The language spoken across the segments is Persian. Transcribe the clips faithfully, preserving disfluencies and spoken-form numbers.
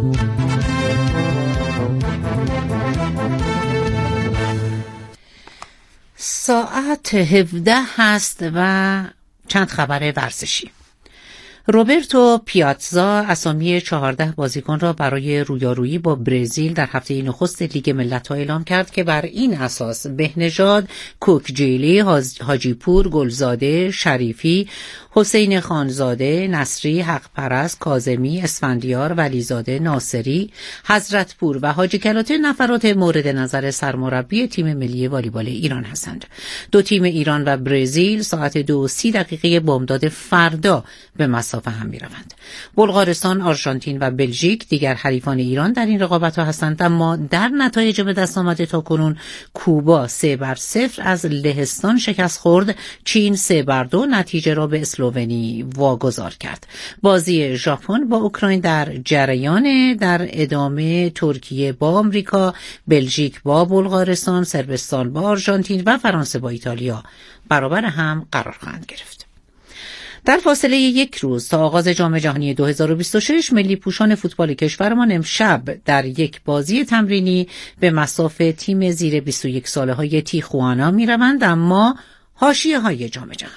ساعت هفده هست و چند خبر ورزشی. روبرتو پیاتزا اسامی چهارده بازیکن را برای رویارویی با برزیل در هفته نخست لیگ ملت‌ها اعلام کرد که بر این اساس بهنژاد، کوکجیلی، حاجیپور، گلزاده، شریفی، حسین خانزاده، نصری، حقپرست، کاظمی، اسفندیار، ولیزاده، ناصری، حضرتپور و حاجی کلاته نفرات مورد نظر سرمربی تیم ملی والیبال ایران هستند. دو تیم ایران و برزیل ساعت دو و سی دقیقه بامداد فردا به مسافه هم می روند. بلغارستان، آرژانتین و بلژیک دیگر حریفان ایران در این رقابت ها هستند، اما در نتایج به دست آمده تا کنون کوبا سه بر صفر از لهستان شکست خورد، چین سه بر دو نتیجه را به اسلوونی واگذار کرد. بازی ژاپن با اوکراین در جریان، در ادامه ترکیه با آمریکا، بلژیک با بلغارستان، صربستان با آرژانتین و فرانسه با ایتالیا برابر هم قرار خواهند گرفت. در فاصله یک روز تا آغاز جام جهانی دو هزار و بیست و شش ملی پوشان فوتبال کشورمان امشب در یک بازی تمرینی به مصاف تیم زیر بیست و یک ساله های تیخوانا می روند، اما حاشیه های جام جهانی.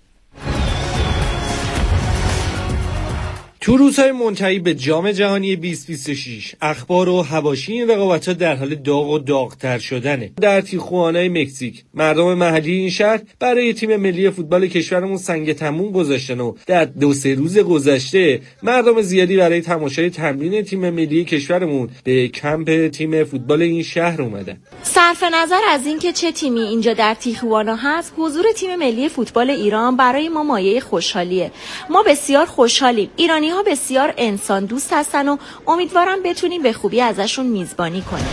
تو روزهای منتهی به جام جهانی بیست و بیست و شش اخبار و حواشی این رقابت‌ها در حال داغ و داغ‌تر شدنه. در تیخوانای مکزیک مردم محلی این شهر برای تیم ملی فوتبال کشورمون سنگ تموم گذاشتن و در دو سه روز گذشته مردم زیادی برای تماشای تمرین تیم ملی کشورمون به کمپ تیم فوتبال این شهر اومدن. صرف نظر از اینکه چه تیمی اینجا در تیخوانا هست، حضور تیم ملی فوتبال ایران برای ما مایه خوشحالیه. ما بسیار خوشحالیم. ایرانی ها بسیار انسان دوست هستن و امیدوارم بتونیم به خوبی ازشون میزبانی کنیم.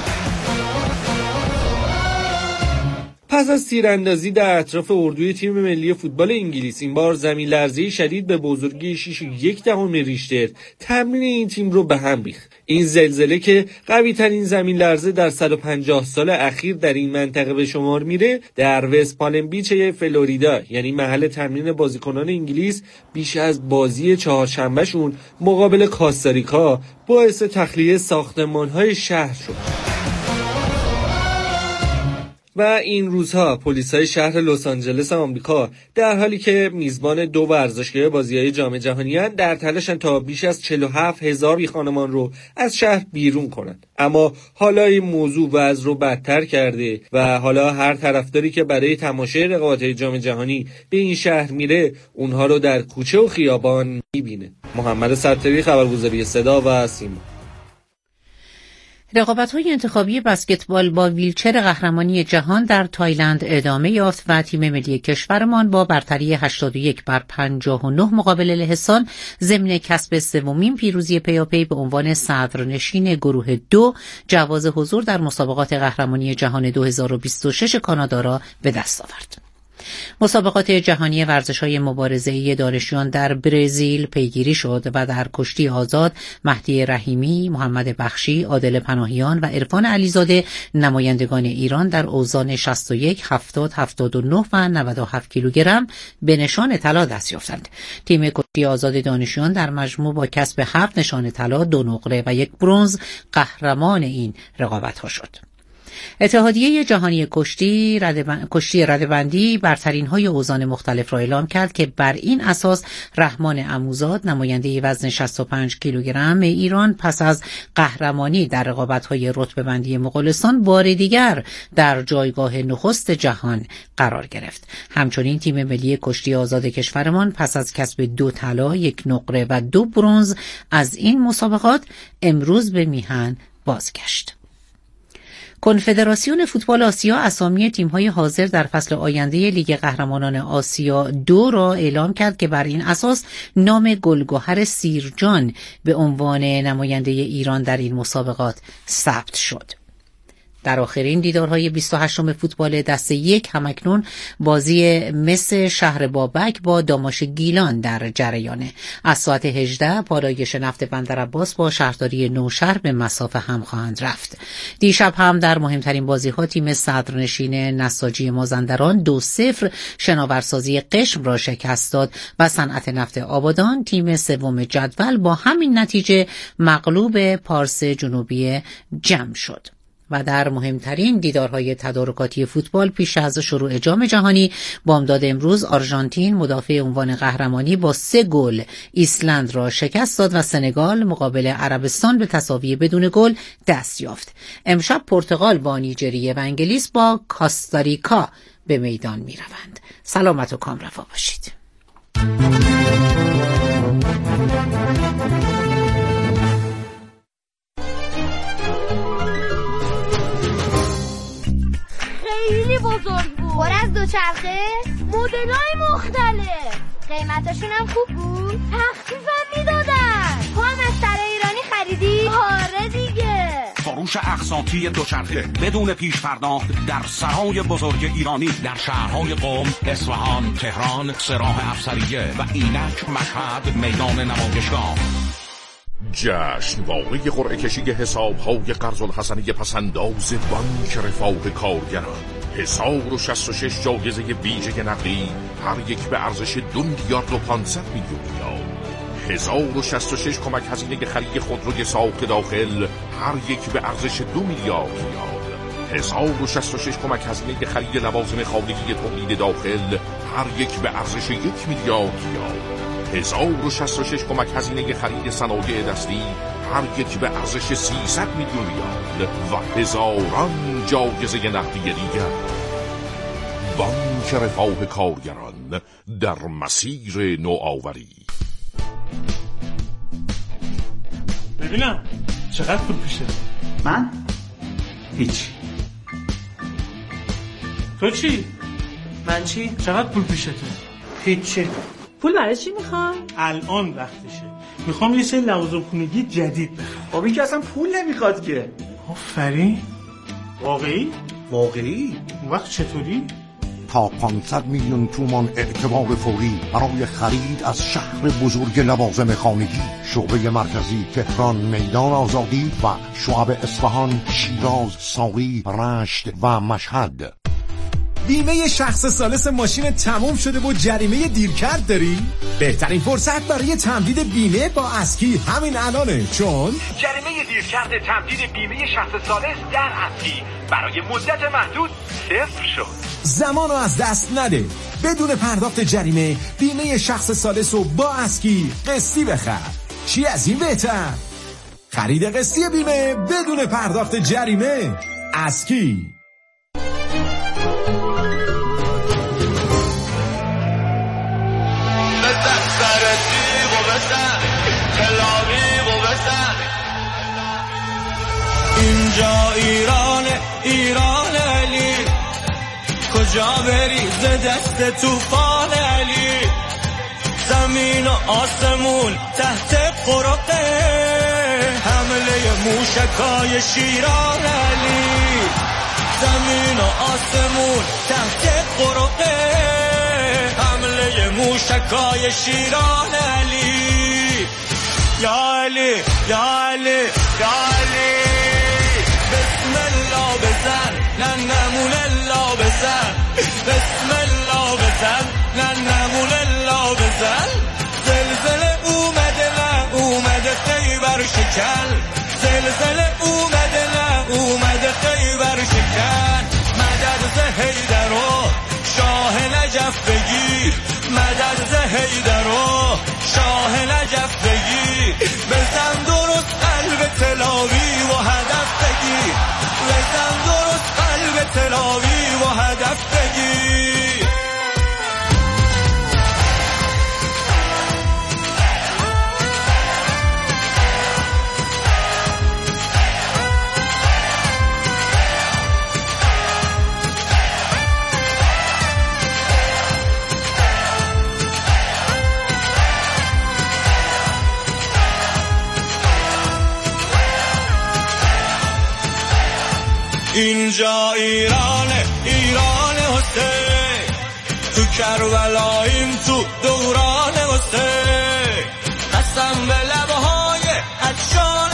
پس از تیراندازی در اطراف اردوی تیم ملی فوتبال انگلیس، این بار زمین لرزه‌ای شدید به بزرگی شش و یک دهم ریشتر تمرین این تیم رو به هم ریخت. این زلزله که قوی ترین زمین لرزه در صد و پنجاه سال اخیر در این منطقه به شمار میره، در وست پالم بیچ فلوریدا، یعنی محل تمرین بازیکنان انگلیس، بیش از بازی چهارشنبه شون مقابل کاستاریکا باعث تخلیه ساختمان‌های شهر شد. و این روزها پلیس‌های شهر لس آنجلس آمریکا در حالی که میزبان دو ورزشگاه بازی‌های جام جهانی اند در تلاشن تا بیش از چهل و هفت هزار بی خانمان رو از شهر بیرون کنند. اما حالا این موضوع وضع رو بدتر کرده و حالا هر طرفداری که برای تماشای رقابت‌های جام جهانی به این شهر میره اونها رو در کوچه و خیابان میبینه. محمد ستاری، خبرگزاری صدا و سیما. رقابت‌های انتخابی بسکتبال با ویلچر قهرمانی جهان در تایلند ادامه یافت و تیم ملی کشورمان با برتری هشتاد و یک بر پنجاه و نه مقابل لهستان ضمن کسب سومین پیروزی پیاپی به عنوان صدرنشین گروه دو جواز حضور در مسابقات قهرمانی جهان دو هزار و بیست و شش کانادا را به دست آورد. مسابقات جهانی ورزش‌های مبارزه‌ای دانشجویان در برزیل پیگیری شد و در کشتی آزاد مهدی رحیمی، محمد بخشی، عادل پناهیان و عرفان علیزاده نمایندگان ایران در اوزان شصت و یک، هفتاد، هفتاد و نه و نود و هفت کیلوگرم به نشان طلا دست یافتند. تیم کشتی آزاد دانشجویان در مجموع با کسب هفت نشان طلا، دو نقره و یک برنز قهرمان این رقابت‌ها شد. اتحادیه جهانی کشتی ردبند... کشتی ردبندی برترین‌های اوزان مختلف را اعلام کرد که بر این اساس رحمان عموزاد نماینده وزن شصت و پنج کیلوگرم ایران پس از قهرمانی در رقابت‌های رتبه‌بندی مغولستان بار دیگر در جایگاه نخست جهان قرار گرفت. همچنین تیم ملی کشتی آزاد کشورمان پس از کسب دو طلا، یک نقره و دو برنز از این مسابقات امروز به میهن بازگشت. کنفدراسیون فوتبال آسیا اسامی تیم‌های حاضر در فصل آینده لیگ قهرمانان آسیا دو را اعلام کرد که بر این اساس نام گلگهر سیرجان به عنوان نماینده ایران در این مسابقات ثبت شد. در آخرین دیدارهای بیست و هشتم فوتبال دسته یک همکنون بازی مس شهر بابک با داماش گیلان در جریانه. از ساعت هجده پالایش نفت بندرعباس با شهرداری نوشهر به مسافه هم خواهند رفت. دیشب هم در مهمترین بازی‌ها تیم صدرنشین نساجی مازندران دو صفر شناورسازی قشم را شکست داد و صنعت نفت آبادان تیم سوم جدول با همین نتیجه مغلوب پارس جنوبی جم شد. و در مهمترین دیدارهای تدارکاتی فوتبال پیش از شروع جام جهانی بامداد امروز آرژانتین مدافع عنوان قهرمانی با سه گل ایسلند را شکست داد و سنگال مقابل عربستان به تساوی بدون گل دست یافت. امشب پرتغال با نیجریه و انگلیس با کاستاریکا به میدان می روند. سلامت و کامرفا باشید. خیلی بزرگ بود. پر از دوچرخه، مدل‌های مختلف، قیمتاشون هم خوب بود. تخفیفم میدادن. تو هم از سر ایرانی خریدی؟ آره دیگه. فروش اقساطی دوچرخه بدون پیش پرداخت در سرای بزرگ ایرانی در شهرهای قم، اصفهان، تهران، سراح افسریه و اینک، مشهد، میدان نمایشگاه. جشنواره قرعه کشی حساب‌های قرض الحسنه پسنداز بانک رفاه کارگران. هزار و شصت و شش جایزه ویژه نقدی، هر یک به ارزش دو میلیارد و پانصد میلیون ریال. هزار و شصت و شش کمک هزینه خرید خودروی ساخت داخل، هر یک به ارزش دو میلیارد ریال. هزار و شصت و شش کمک هزینه خرید لوازم خانگی تولید داخل، هر یک به ارزش یک میلیارد ریال. هزار و شصت و شش کمک هزینه خرید صنایع دستی، هر یک به ارزش سیصد میلیون ریال و هزاران جایزه نقدی دیگر. بانک رفاه کارگران در مسیر نوآوری. ببینم چقدر پول پیشه؟ من؟ هیچ. تو چی؟ من چی؟ چقدر پول پیشته؟ هیچی. پول برای چی میخوام؟ الان وقتشه. میخوام یه سری لوازم خونگی جدید بخرم. خب این که اصلا پول نمیخواد که. آفرین. واقعی؟ واقعی؟ اون وقت چطوری؟ تا پانصد میلیون تومان اعتبار فوری برای خرید از شهر بزرگ لوازم خانگی. شعبه مرکزی تهران، میدان آزادی و شعب اصفهان، شیراز، ساری، رشت و مشهد. بیمه شخص ثالث ماشین تموم شده و جریمه دیرکرد داری؟ بهترین فرصت برای تمدید بیمه با اسکی همین الانه، چون جریمه دیرکرد تمدید بیمه شخص ثالث در اسکی برای مدت محدود صفر شد. زمانو از دست نده. بدون پرداخت جریمه بیمه شخص ثالث رو با اسکی قسطی بخر. چی از این بهتر؟ خرید قسطی بیمه بدون پرداخت جریمه. اسکی. اینجا ایران، ایران علی، کجا بری ز دست توفان علی. زمین و آسمون تحت قرقه، حمله موشکای شیران علی. زمین و آسمون تحت قرقه، حمله موشکای شیران علی. یا علی، یا علی، یا علی. بسم الله بزن، نه نمون الله بزن. بسم الله بزن، نه نمون الله بزن. زلزله اومده، نه اومده خیبر شکن. زلزله اومده، نه اومده خیبر شکن. مدد ز حیدر و شاه نجف بگیر. مدد ز حیدر و شاه نجف بگیر. بزن درست قلب تلاوی و هدف بگیر. بزن درست قلب تلاوی و هدف بگیر. اینجا ایران ایران حسین، تو کربلاییم تو دوران حسین، قسم به لبهای عطشان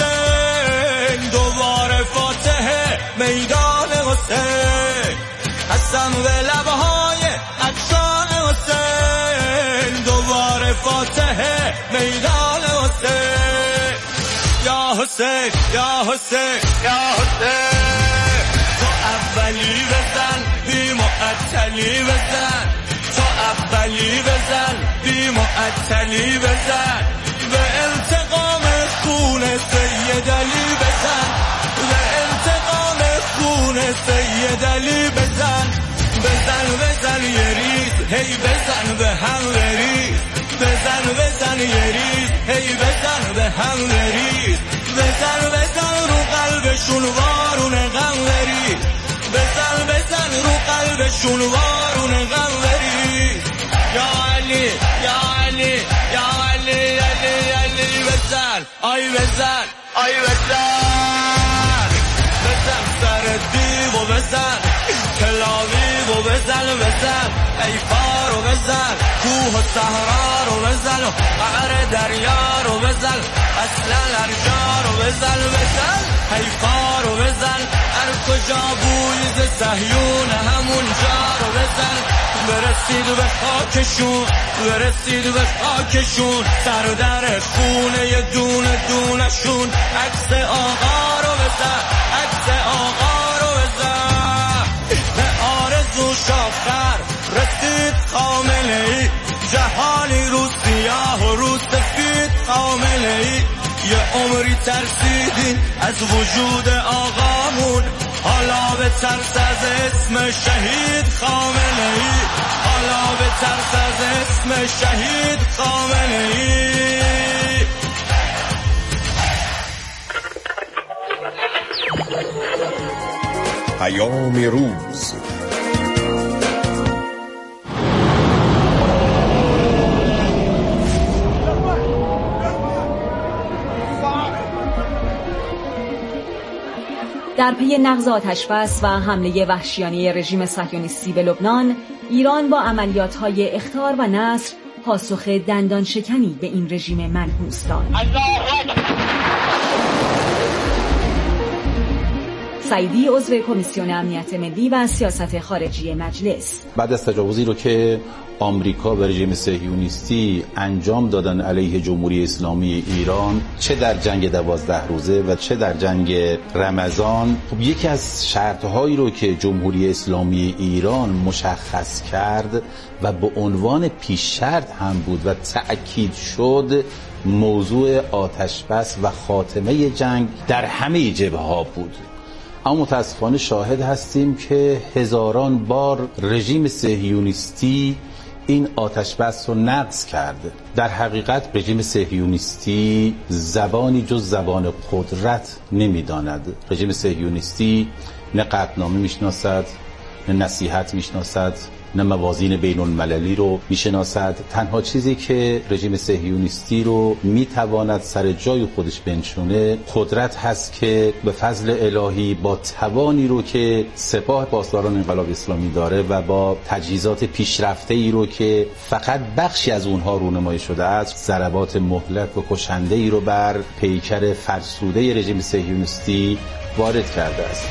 حسین، دوباره فاتح میدان حسین، قسم به لبهای عطشان حسین، دوباره فاتح میدان حسین. یا حسین یا حسین یا حسین، تو اولی بزن بی معطلی بزن، تو اولی بزن بی معطلی بزن، به انتقام خون سید علی بزن، به انتقام خون سید علی بزن، بزن بزن یه ریز هی بزن به هم بریز، بزن بزن یه ریز هی بزن به هم بریز، بزن بزن رو قلبشون وارون غم بریز، بزن بزن رو قلبشون وارون غم بریز. یا علی یا علی یا علی علی علی بزن آی بزن آی بزن، بزن سر دیو و بزن کلاوی و بزن بزن، ای پارو بزن کوه و صحرا رو بزن، و قعر دریا رو بزن، اصلا ارجا رو بزن بزن، ای پارو بزن، هر کجا بوی صهیون همون جا رو بزن، برسید به خاکشون برسید به خاکشون، سر در خونه یه دونه دونشون، عکس آقا رو بزن عکس آقا رو بزن، به آرزو شاخر رسید خامنه ای، جهانی رو سیاه و رو سفید خامنه ای، یه عمری ترسیدین از وجود آقامون، حالا به ترس از اسم شهید خامنه ای، حالا به ترس از اسم شهید خامنه ای. پیام روز. در پی نقض آتشبس و حمله وحشیانه رژیم صهیونیستی به لبنان، ایران با عملیات‌های اخطار و نصر پاسخ دندان شکنی به این رژیم منحوس داد. سعیدی عضو کمیسیون امنیت ملی و سیاست خارجی مجلس: بعد از تجاوزی رو که آمریکا و رژیم صهیونیستی انجام دادن علیه جمهوری اسلامی ایران، چه در جنگ دوازده روزه و چه در جنگ رمضان، خب یکی از شرطهایی رو که جمهوری اسلامی ایران مشخص کرد و به عنوان پیش شرط هم بود و تأکید شد، موضوع آتشبس و خاتمه جنگ در همه جبهه‌ها بود. اما متاسفانه شاهد هستیم که هزاران بار رژیم صهیونیستی این آتشبس رو نقض کرده. در حقیقت رژیم صهیونیستی زبانی جز زبان قدرت نمیداند. رژیم صهیونیستی نه قطعنامه میشناسد، نه نصیحت میشناسد، نه موازین بین المللی رو میشناسد. تنها چیزی که رژیم صهیونیستی رو میتواند سر جای خودش بنشونه قدرت هست که به فضل الهی با توانی رو که سپاه پاسداران انقلاب اسلامی داره و با تجهیزات پیشرفته ای رو که فقط بخشی از اونها رونمایی شده است، ضربات مهلک و کشنده ای رو بر پیکر فرسوده رژیم صهیونیستی وارد کرده است.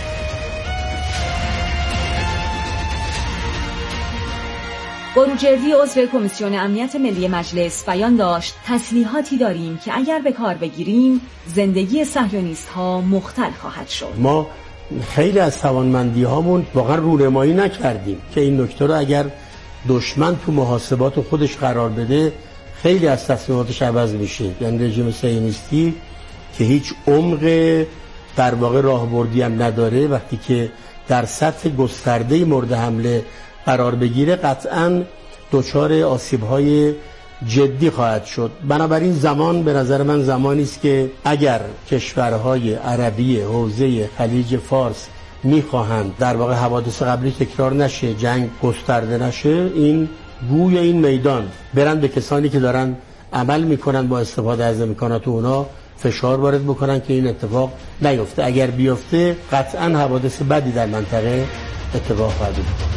بروجردی عضو کمیسیون امنیت ملی مجلس بیان داشت تسلیحاتی داریم که اگر به کار بگیریم زندگی صهیونیست ها مختل خواهد شد. ما خیلی از توانمندی هامون واقعا رونمایی نکردیم که این نکته رو اگر دشمن تو محاسبات خودش قرار بده خیلی از تصمیماتش عوض میشه. یعنی رژیم صهیونیستی که هیچ عمق در واقع راهبردی هم نداره، وقتی که در سطح گسترده مورد حمله قرار بگیره قطعاً دچار آسیب‌های جدی خواهد شد. بنابراین زمان به نظر من زمانی است که اگر کشورهای عربی حوزه خلیج فارس می‌خواهند در واقع حوادث قبلی تکرار نشه، جنگ گسترده نشه، این گوی این میدان برن به کسانی که دارن عمل میکنن با استفاده از امکانات اونا فشار وارد بکنن که این اتفاق نیفته. اگر بیفته قطعا حوادث بدی در منطقه اتفاق خواهد افتاد.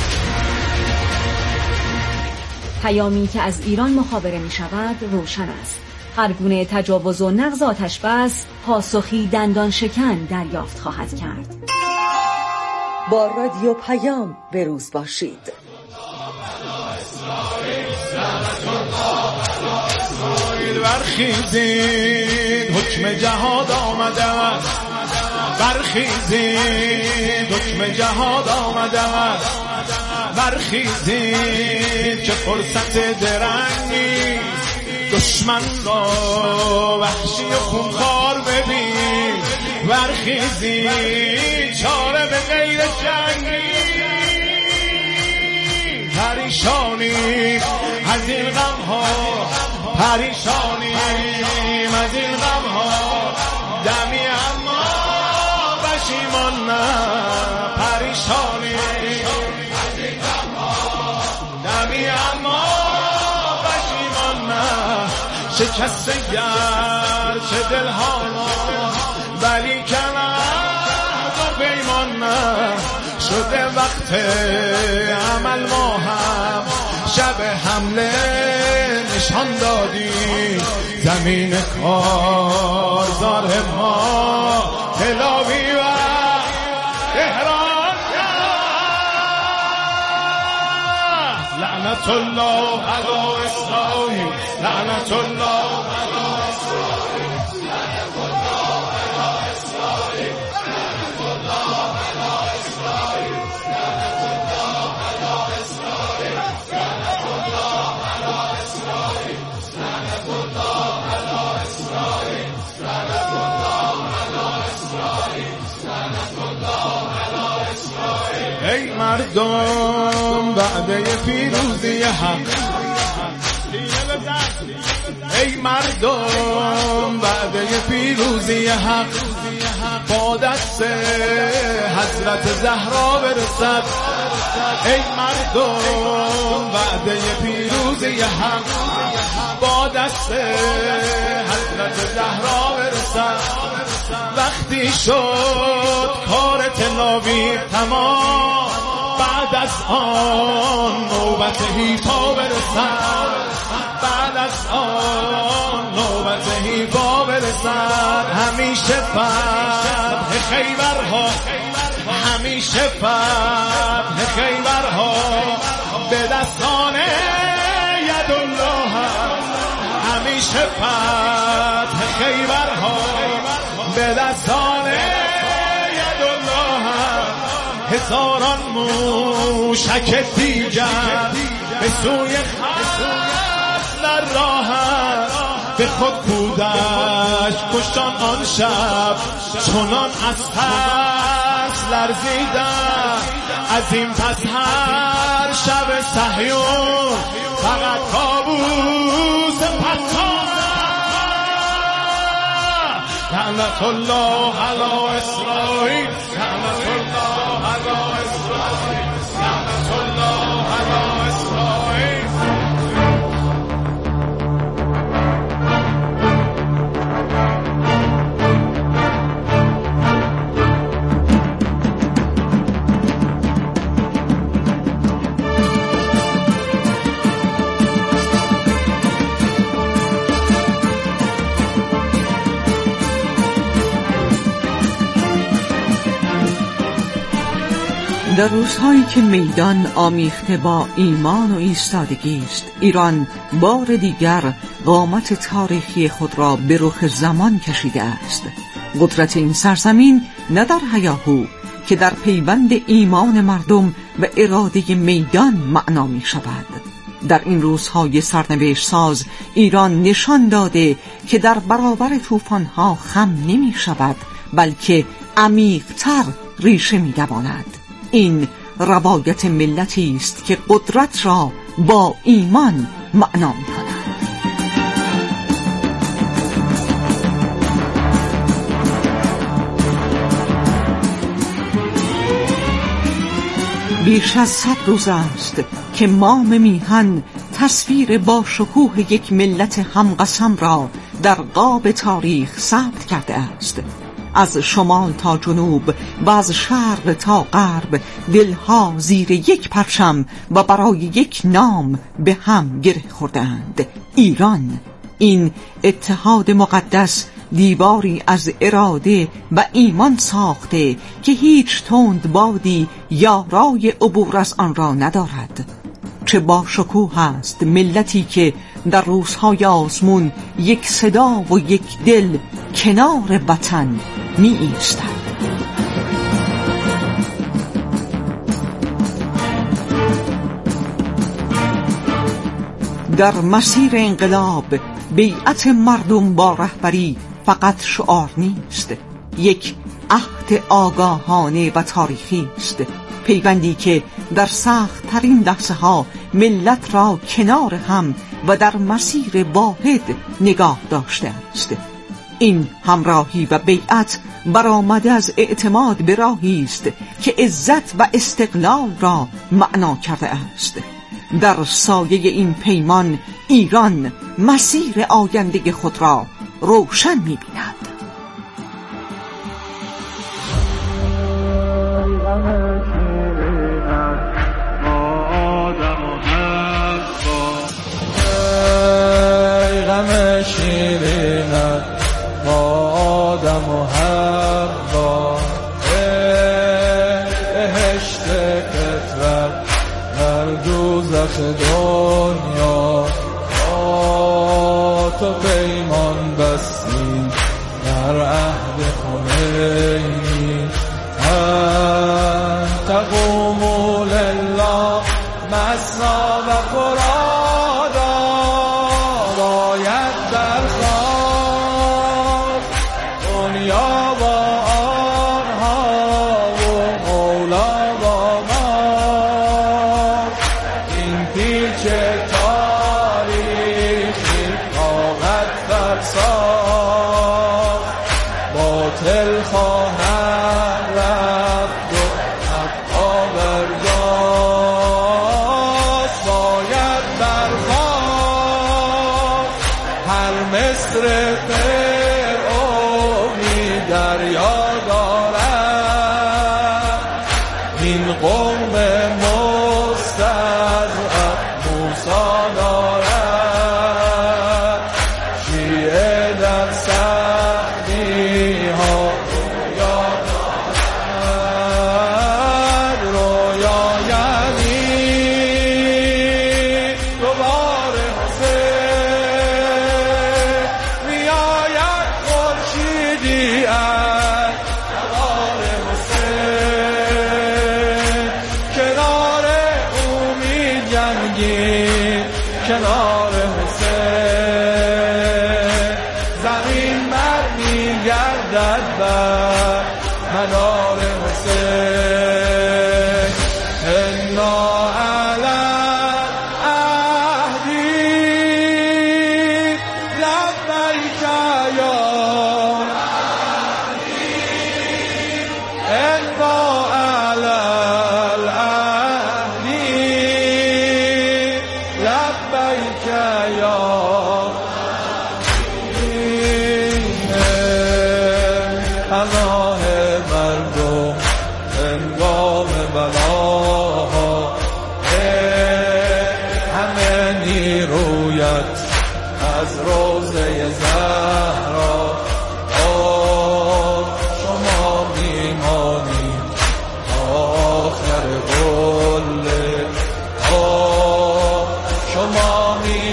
پیامی که از ایران مخابره می شود روشن است. هر گونه تجاوز و نقض آتش بس پاسخی دندان شکن دریافت خواهد کرد. با رادیو پیام به روز باشید. برخیزید حکم جهاد آمده است، برخیزید حکم جهاد آمده است، برخیزید که فرصت درنگ نیست، دشمن را وحشی و خونخوار ببین، برخیزید چاره به غیر جنگ نیست، پریشانی از این غم ها، پریشانی از این غم ها، دمی اما پشیمان نه، پریشانی از این غم ها، دمی اما پشیمان نه، شکسته گرچه دل ها ولی کن عهد و پیمان نه، شده وقت عمل ما هم شب حمله نشان دادی، زمین کارزار ما تلاوی و تهران، لعنت الله علی اسرائیل، لعنت الله علی اسرائیل، لعنت الله علی اسرائیل، لعنت الله علی اسرائیل، لعنت الله علی اسرائیل، لعنت الله علی اسرائیل، لعنت الله علی اسرائیل، لعنت الله علی اسرائیل، لعنت الله علی اسرائیل. ای مردم وعده پیروزی حق، ای مردم وعده پیروزی حق با دست حضرت زهرا برسد، ای مردم وعده پیروزی حق با دست حضرت زهرا برسد، وقتی شد کار تلاوی تمام بعد از آن نوبت هیپا برسد، بعد از آن نوبت هیپا برسد، همیشه فتح خیبرها، همیشه فتح خیبرها به دستان یدالله، همیشه فتح خیبرها به دستان یدالله، هزاران موشک دیگر به سوی خطر راه به خود کودش کشتان آن شب، چنان از ترس لرزیدن، از این پس هر شب صهیون فقط کابوس پتانه، لعنت الله علی اسرائیل، لعنت الله علی اسرائیل، لعنت الله علی اسرائیل. در روزهایی که میدان آمیخته با ایمان و ایستادگی است، ایران بار دیگر قامت تاریخی خود را به رخ زمان کشیده است. قدرت این سرزمین نه در هیاهو که در پیوند ایمان مردم و اراده میدان معنا می شود. در این روزهای سرنوشت ساز ایران نشان داده که در برابر طوفان‌ها خم نمی شود، بلکه عمیق‌تر ریشه می دواند. این روایت ملتی است که قدرت را با ایمان معنا می کند. بیش از صد روز است که مام میهن تصویر با شکوه یک ملت همقسم را در قاب تاریخ ثبت کرده است. از شمال تا جنوب و از شرق تا غرب دلها زیر یک پرچم و برای یک نام به هم گره خوردند: ایران. این اتحاد مقدس دیواری از اراده و ایمان ساخته که هیچ تند بادی یارای عبور از آن را ندارد. چه با شکوه است ملتی که در روزهای آزمون یک صدا و یک دل کنار وطن می ایستد. در مسیر انقلاب بیعت مردم با رهبری فقط شعار نیست، یک عهد آگاهانه و تاریخی است، پیوندی که در سخت ترین لحظه ها ملت را کنار هم و در مسیر واحد نگاه داشته است. این همراهی و بیعت برآمده از اعتماد به راهی است که عزت و استقلال را معنا کرده است. در سایه این پیمان ایران مسیر آینده خود را روشن می‌بیند. شیرینت آدم و حوا بهشت فطرت در دوزخ دنیا با تو پیمان بستی در عهد خمینی انت قوموا لله مسنا و فرادا باید برخواست دنیا با آنها و مولا با ما. این پیچ تاریخی طاقت فرساخت باطل خواهد رفت و حقا برگاست. باید برخواست هر مصر فرعونی دریا دارد، این قوم مستضعف موسی دارد. شیعه در سختی ها رویا دارد، رویا یعنی دوباره حسین میآید خورشیدی از نوار حسین، کنار او می جنگید کنار حسین، زمین بر می گردد بر منار حسین. انا علی عهدی لبیک یا انا علی العهدی لبیک یا پناه مردم هنگام بلاها، همه نیرویت از روزه زهرا. شما میمانی آخر قله، شما می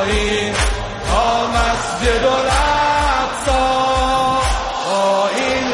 آیید تا مسجد الاقصی. با این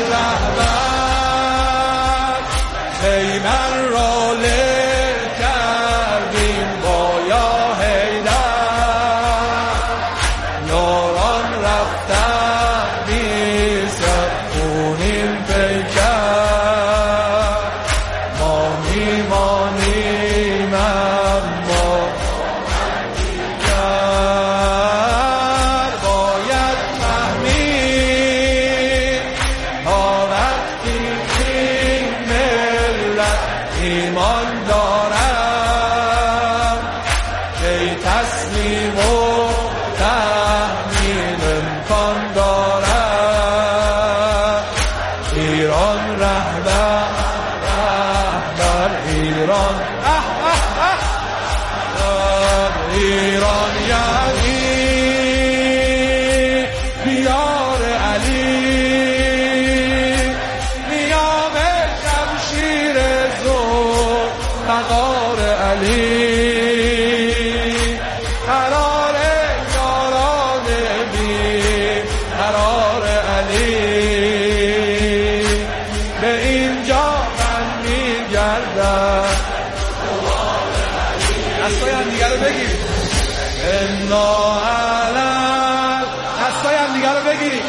انا علل دستای هم دیگه رو بگیرید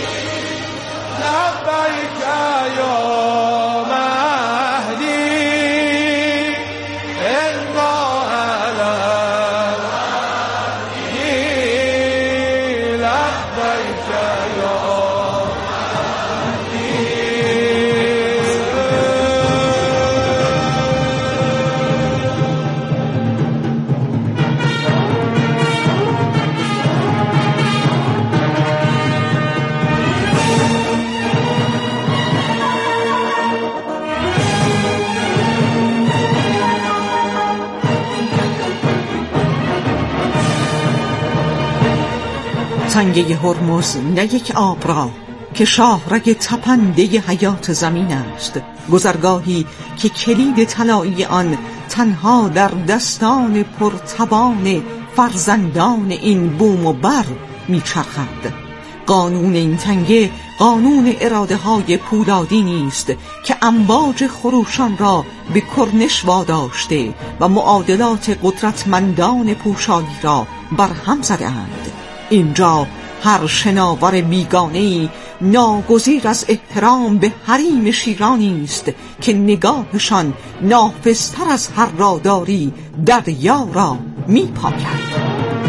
لبیک یا مهدی انا علل لبیک یا تنگه هرمز نه یک آب را که شاهرگ تپنده حیات زمین است، گذرگاهی که کلید طلایی آن تنها در دستان پرتوان فرزندان این بوم و بر میچرخد. قانون این تنگه قانون اراده های پولادی نیست که امواج خروشان را به کرنش واداشته و معادلات قدرتمندان پوشالی را برهم زده اند. اینجا هر شناور بیگانه‌ای ناگزیر از احترام به حریم شیرانی است که نگاهشان نافذتر از هر راداری دریا را می‌پاید.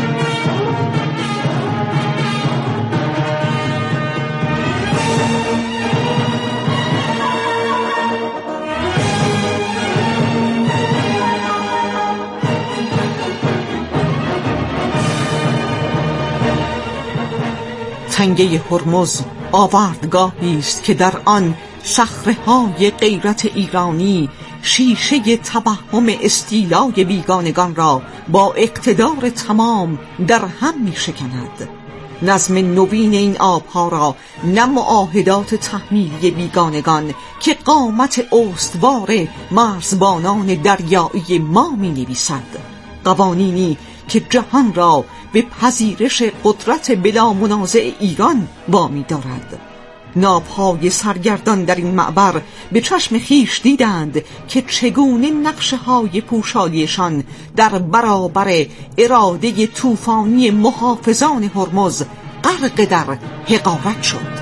تنگه هرمز آوردگاهی است که در آن صخره‌های غیرت ایرانی شیشه توهم استیلای بیگانگان را با اقتدار تمام در هم می‌شکند. نظم نوین این آبها را نه معاهدات تحمیلی بیگانگان که قامت استوار مرزبانان دریایی ما می‌نویسد، قوانینی که جهان را به پذیرش قدرت بلا منازع ایران وامی دارد. نابهای سرگردان در این معبر به چشم خیش دیدند که چگونه نقشه های پوشالیشان در برابر اراده طوفانی محافظان هرمز غرق در حقارت شد.